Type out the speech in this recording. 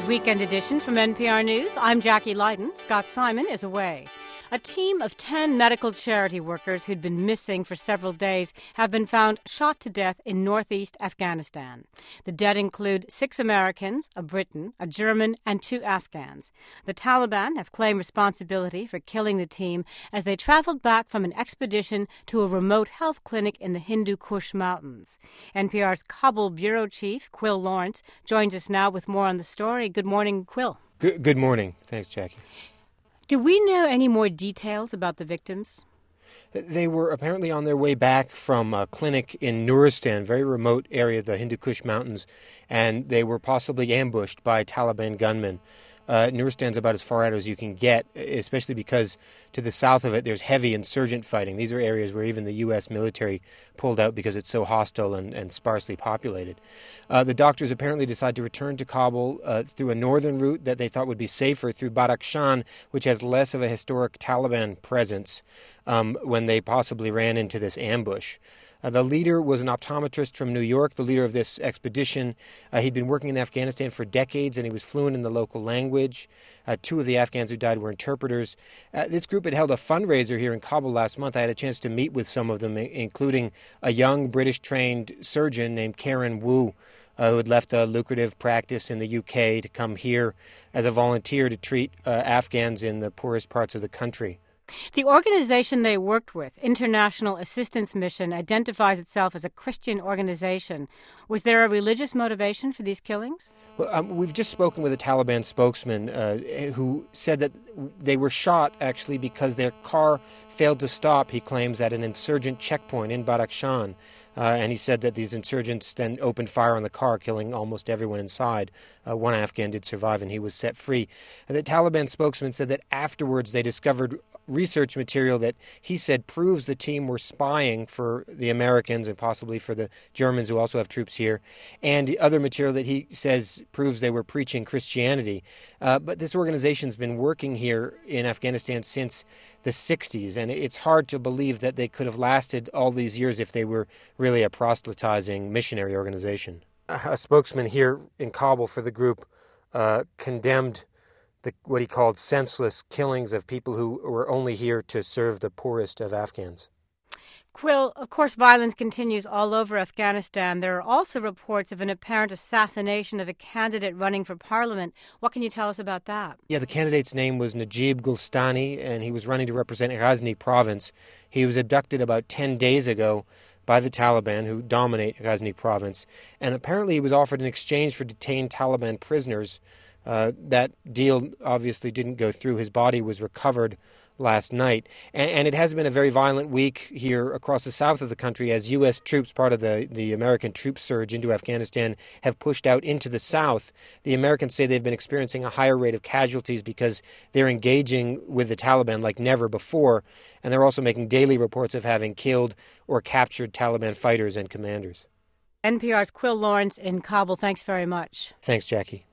Weekend Edition from NPR News. I'm Jackie Leiden. Scott Simon is away. A team of 10 medical charity workers who'd been missing for several days have been found shot to death in northeast Afghanistan. The dead include 6 Americans, a Briton, a German, and 2 Afghans. The Taliban have claimed responsibility for killing the team as they traveled back from an expedition to a remote health clinic in the Hindu Kush Mountains. NPR's Kabul bureau chief, Quil Lawrence, joins us now with more on the story. Good morning, Quil. Good morning. Thanks, Jackie. Do we know any more details about the victims? They were apparently on their way back from a clinic in Nuristan, very remote area of the Hindu Kush Mountains, and they were possibly ambushed by Taliban gunmen. Nuristan's about as far out as you can get, especially because to the south of it there's heavy insurgent fighting. These are areas where even the U.S. military pulled out because it's so hostile and sparsely populated. The doctors apparently decided to return to Kabul through a northern route that they thought would be safer, through Badakhshan, which has less of a historic Taliban presence, when they possibly ran into this ambush. The leader was an optometrist from New York, the leader of this expedition. He'd been working in Afghanistan for decades, and he was fluent in the local language. 2 of the Afghans who died were interpreters. This group had held a fundraiser here in Kabul last month. I had a chance to meet with some of them, including a young British-trained surgeon named Karen Wu, who had left a lucrative practice in the UK to come here as a volunteer to treat Afghans in the poorest parts of the country. The organization they worked with, International Assistance Mission, identifies itself as a Christian organization. Was there a religious motivation for these killings? Well, we've just spoken with a Taliban spokesman who said that they were shot, actually, because their car failed to stop, he claims, at an insurgent checkpoint in Badakhshan. And he said that these insurgents then opened fire on the car, killing almost everyone inside. 1 Afghan did survive, and he was set free. And the Taliban spokesman said that afterwards they discovered research material that he said proves the team were spying for the Americans and possibly for the Germans who also have troops here, and the other material that he says proves they were preaching Christianity. But this organization's been working here in Afghanistan since the 60s, and it's hard to believe that they could have lasted all these years if they were really a proselytizing missionary organization. A spokesman here in Kabul for the group condemned what he called senseless killings of people who were only here to serve the poorest of Afghans. Quil, of course, violence continues all over Afghanistan. There are also reports of an apparent assassination of a candidate running for parliament. What can you tell us about that? Yeah, the candidate's name was Najib Gulstani, and he was running to represent Ghazni province. He was abducted about 10 days ago by the Taliban, who dominate Ghazni province, and apparently he was offered in exchange for detained Taliban prisoners. That deal obviously didn't go through. His body was recovered last night. And it has been a very violent week here across the south of the country as U.S. troops, part of the American troop surge into Afghanistan, have pushed out into the south. The Americans say they've been experiencing a higher rate of casualties because they're engaging with the Taliban like never before. And they're also making daily reports of having killed or captured Taliban fighters and commanders. NPR's Quil Lawrence in Kabul. Thanks very much. Thanks, Jackie.